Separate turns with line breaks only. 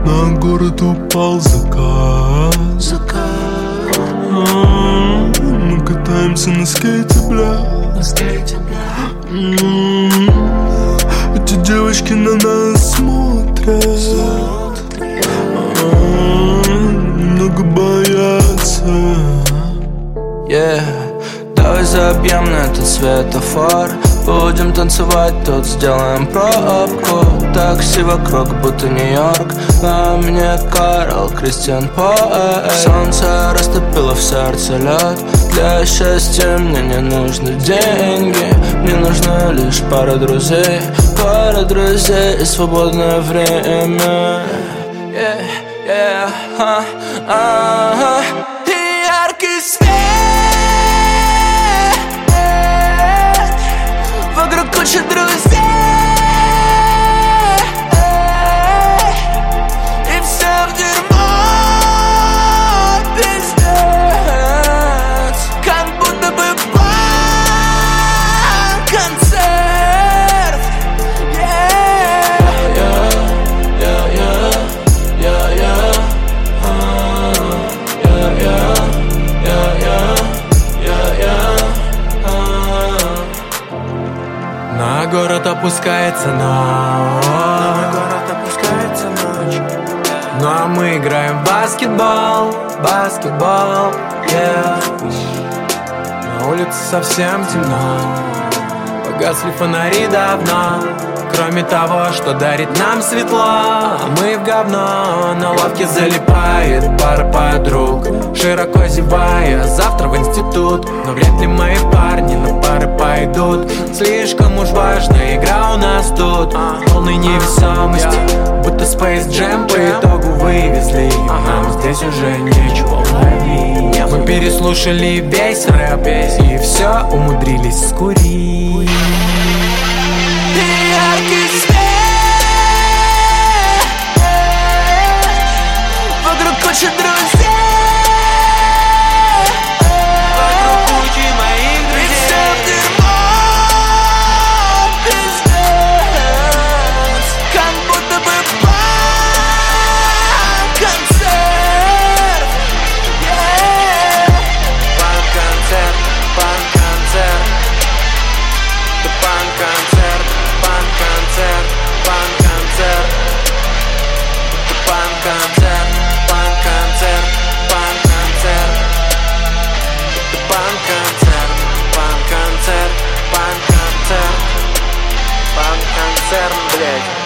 На город упал закат. Мы катаемся на скейте, бля. Эти девочки на нас смотрят, немного боятся.
Давай забьем на этот светофор. Будем танцевать, тут сделаем пробку. Такси вокруг, будто Нью-Йорк. На мне Карл Кристиан поэт. Солнце растопило в сердце лед. Для счастья мне не нужны деньги. Мне нужна лишь пара друзей и свободное время. И яркий свет. Вокруг куча друзей. И все в дерьмо, пиздец. Как будто бы концерт.
На город опускается ночь. Ну а мы играем в баскетбол, yeah. На улице совсем темно, погасли фонари давно. Кроме того, что дарит нам светло, а мы в говно. На лавке залипает пара подруг, широко зевая, завтра в институт. Но вряд ли мои парни на пары пойдут. Слишком уж важная игра у нас тут, полной невесомости, будто Space Jam по итогу вывезли. Нам здесь уже нечего ловить. Мы переслушали весь рэп и все умудрились скурить.
Яркий свет. Вокруг куча друзей.
Вокруг кучи моих друзей.
И все в дерьмо, пиздец. Как будто бы концерт.
Панк-концерт, панк-концерт. Это панк-концерт. Панк-концерт, панк-концерт. Это панк-концерт, панк-концерт, панк-концерт. Это панк-концерт, панк-концерт, панк-концерт. Панк-концерт, блядь.